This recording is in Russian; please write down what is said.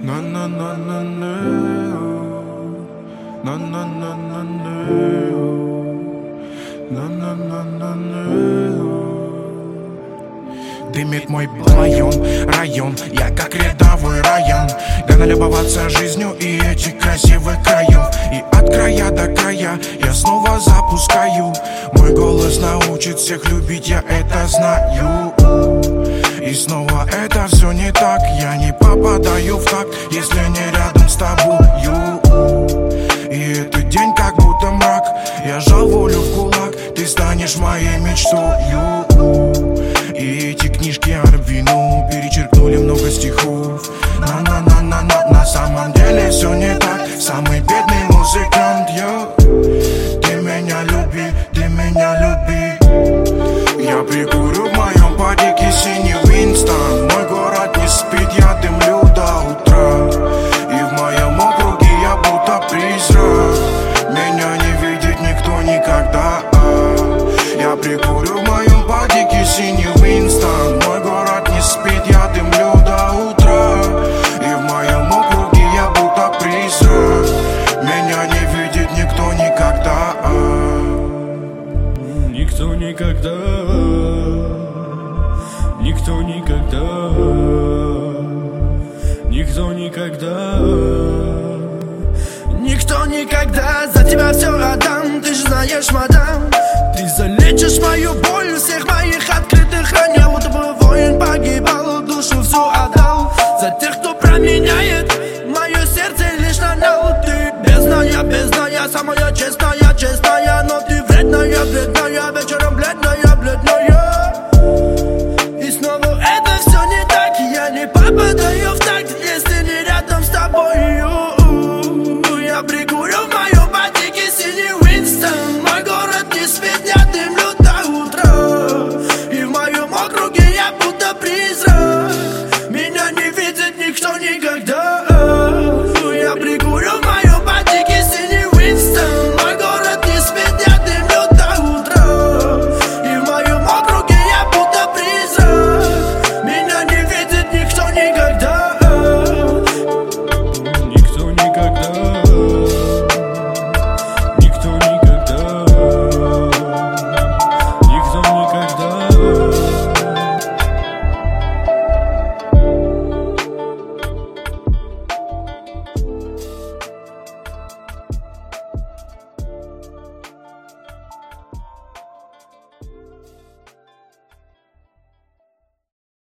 Na na na na na, na na na na na, на на на на на. Дымит мой район, я как рядовой Райан. Гonna любоваться жизнью и этих красивых краев. И от края до края я снова запускаю. Мой голос научит всех любить, я это знаю. И снова это все не так, я не попадаю в такт, если не рядом с тобою. И этот день как будто мрак, я жал волю в кулак, ты станешь моей мечтою. И эти книжки о любви, ну, перечеркнули много стихов. На самом деле все не так, самый бедный музыкант, йо. Ты меня люби, ты меня люби. Я прикурю в моем падике синий Винстон. Мой город не спит, я дымлю до утра. И в моем округе я будто призрак. Меня не видит никто никогда. Я прикурю в моем падике синий Винстон. Мой город не спит, я дымлю до утра. И в моем округе я будто призрак. Меня не видит никто никогда. Никто никогда, никто никогда, никто никогда, никто никогда за тебя все отдам, ты же знаешь, мадам. Ты залечишь мою боль, всех моих открытых ран. Я будто бы воин погибал, душу всю отдал за тех, кто променяет мое сердце лишь на нал. Ты бездна, я самая честная.